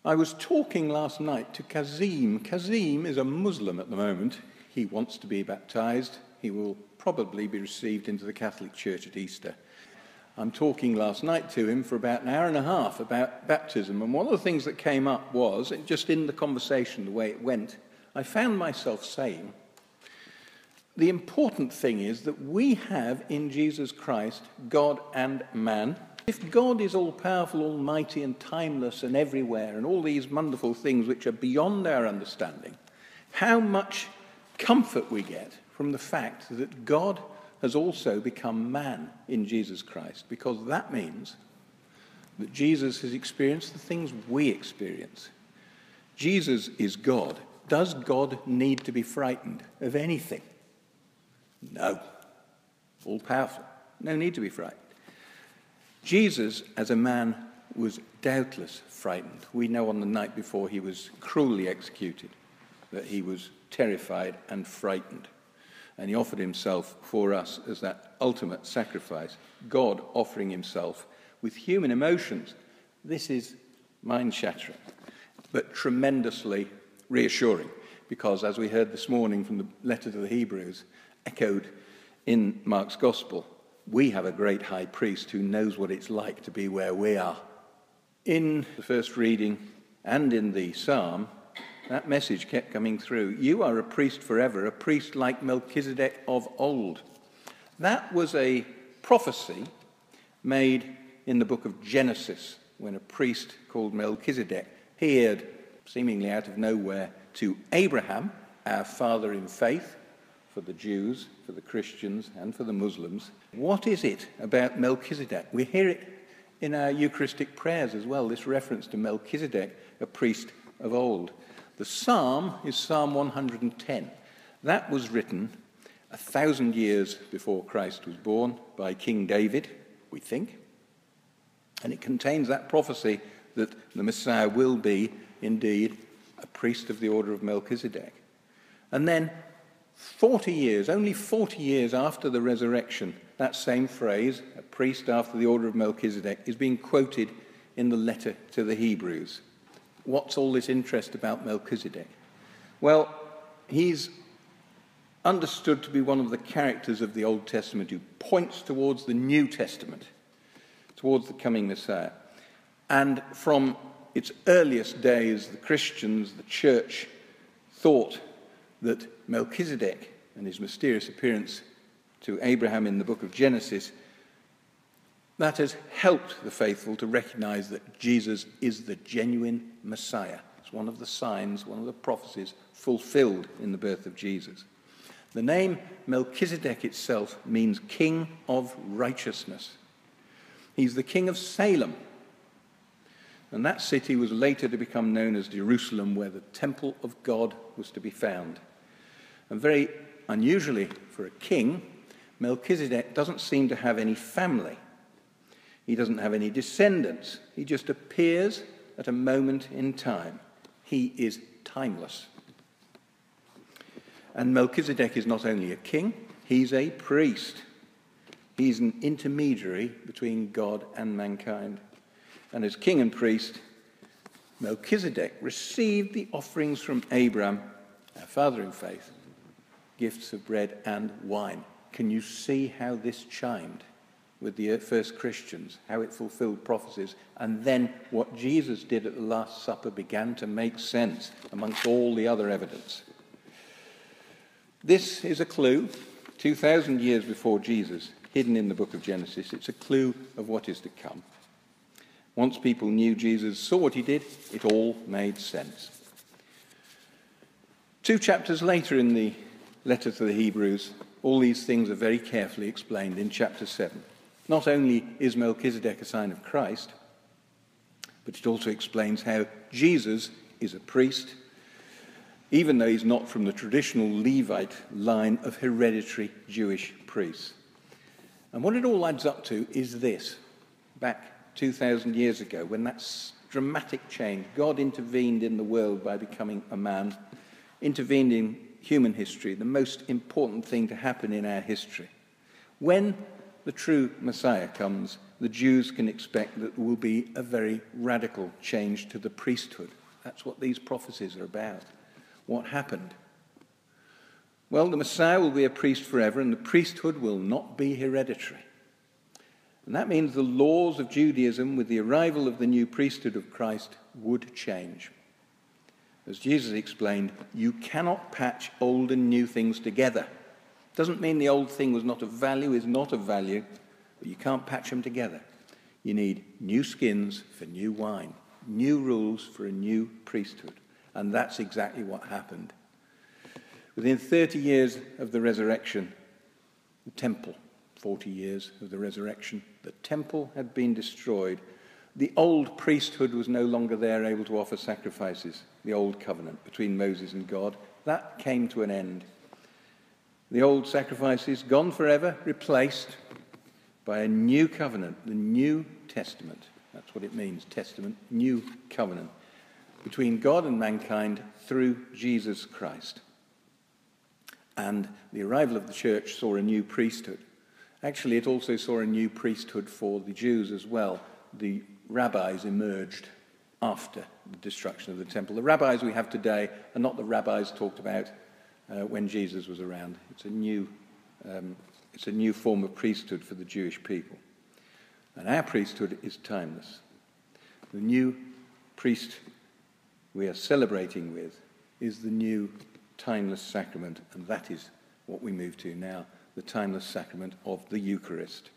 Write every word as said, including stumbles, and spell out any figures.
I was talking last night to Kazim. Kazim is a Muslim at the moment. He wants to be baptized. He will probably be received into the Catholic Church at Easter. I'm talking last night to him for about an hour and a half about baptism, and one of the things that came up was, just in the conversation, the way it went, I found myself saying, the important thing is that we have in Jesus Christ God and man. If God is all-powerful, almighty and timeless and everywhere and all these wonderful things which are beyond our understanding, how much comfort we get from the fact that God has also become man in Jesus Christ, because that means that Jesus has experienced the things we experience. Jesus is God. Does God need to be frightened of anything? No. All-powerful. No need to be frightened. Jesus, as a man, was doubtless frightened. We know on the night before he was cruelly executed that he was terrified and frightened. And he offered himself for us as that ultimate sacrifice, God offering himself with human emotions. This is mind-shattering, but tremendously reassuring, because as we heard this morning from the letter to the Hebrews, echoed in Mark's Gospel, we have a great high priest who knows what it's like to be where we are. In the first reading and in the psalm, that message kept coming through. You are a priest forever, a priest like Melchizedek of old. That was a prophecy made in the book of Genesis, when a priest called Melchizedek appeared seemingly out of nowhere to Abraham, our father in faith, for the Jews, for the Christians, and for the Muslims. What is it about Melchizedek? We hear it in our Eucharistic prayers as well, this reference to Melchizedek, a priest of old. The psalm is Psalm one hundred ten. That was written a thousand years before Christ was born by King David, we think. And it contains that prophecy that the Messiah will be, indeed, a priest of the order of Melchizedek. And then forty years, only forty years after the resurrection, that same phrase, a priest after the order of Melchizedek, is being quoted in the letter to the Hebrews. What's all this interest about Melchizedek? Well, he's understood to be one of the characters of the Old Testament who points towards the New Testament, towards the coming Messiah. And from its earliest days, the Christians, the church, thought that Melchizedek and his mysterious appearance to Abraham in the book of Genesis, that has helped the faithful to recognize that Jesus is the genuine Messiah. It's one of the signs, one of the prophecies fulfilled in the birth of Jesus. The name Melchizedek itself means king of righteousness. He's the king of Salem. And that city was later to become known as Jerusalem, where the temple of God was to be found. And very unusually for a king, Melchizedek doesn't seem to have any family. He doesn't have any descendants. He just appears at a moment in time. He is timeless. And Melchizedek is not only a king, he's a priest. He's an intermediary between God and mankind. And as king and priest, Melchizedek received the offerings from Abraham, our father in faith, gifts of bread and wine. Can you see how this chimed with the first Christians, how it fulfilled prophecies? And then what Jesus did at the Last Supper began to make sense amongst all the other evidence. This is a clue, two thousand years before Jesus, hidden in the book of Genesis. It's a clue of what is to come. Once people knew Jesus, saw what he did, it all made sense. Two chapters later in the letter to the Hebrews, all these things are very carefully explained in chapter seven. Not only is Melchizedek a sign of Christ, but it also explains how Jesus is a priest, even though he's not from the traditional Levite line of hereditary Jewish priests. And what it all adds up to is this. Back two thousand years ago, when that dramatic change, God intervened in the world by becoming a man, intervened in human history, the most important thing to happen in our history. When the true Messiah comes, the Jews can expect that there will be a very radical change to the priesthood. That's what these prophecies are about. What happened? Well, the Messiah will be a priest forever, and the priesthood will not be hereditary. And that means the laws of Judaism, with the arrival of the new priesthood of Christ, would change. As Jesus explained, you cannot patch old and new things together. Doesn't mean the old thing was not of value, is not of value, but you can't patch them together. You need new skins for new wine, new rules for a new priesthood. And that's exactly what happened. Within thirty years of the resurrection, the temple, forty years of the resurrection, the temple had been destroyed. The old priesthood was no longer there able to offer sacrifices, the old covenant between Moses and God. That came to an end. The old sacrifices, gone forever, replaced by a new covenant, the New Testament. That's what it means, testament, new covenant, between God and mankind through Jesus Christ. And the arrival of the church saw a new priesthood. Actually, it also saw a new priesthood for the Jews as well. The rabbis emerged after the destruction of the temple. The rabbis we have today are not the rabbis talked about uh, when Jesus was around. It's a new, um, it's a new form of priesthood for the Jewish people. And our priesthood is timeless. The new priest we are celebrating with is the new timeless sacrament, and that is what we move to now, the timeless sacrament of the Eucharist.